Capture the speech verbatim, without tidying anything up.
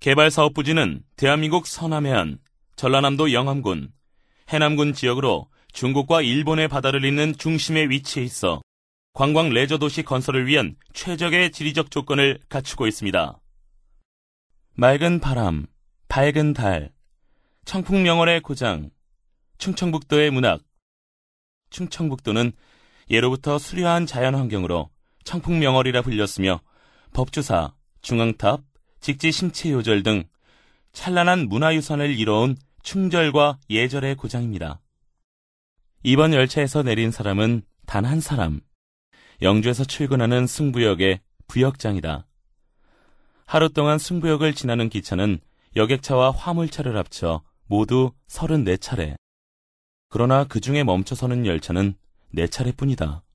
개발사업 부지는 대한민국 서남해안, 전라남도 영암군, 해남군 지역으로 중국과 일본의 바다를 잇는 중심에 위치해 있어 관광 레저 도시 건설을 위한 최적의 지리적 조건을 갖추고 있습니다. 맑은 바람, 밝은 달, 청풍명월의 고장, 충청북도의 문학. 충청북도는 예로부터 수려한 자연환경으로 청풍명월이라 불렸으며 법주사, 중앙탑, 직지심체요절 등 찬란한 문화유산을 이뤄온 충절과 예절의 고장입니다. 이번 열차에서 내린 사람은 단 한 사람, 영주에서 출근하는 승부역의 부역장이다. 하루 동안 승부역을 지나는 기차는 여객차와 화물차를 합쳐 모두 서른네 차례. 그러나 그 중에 멈춰서는 열차는 네 차례뿐이다.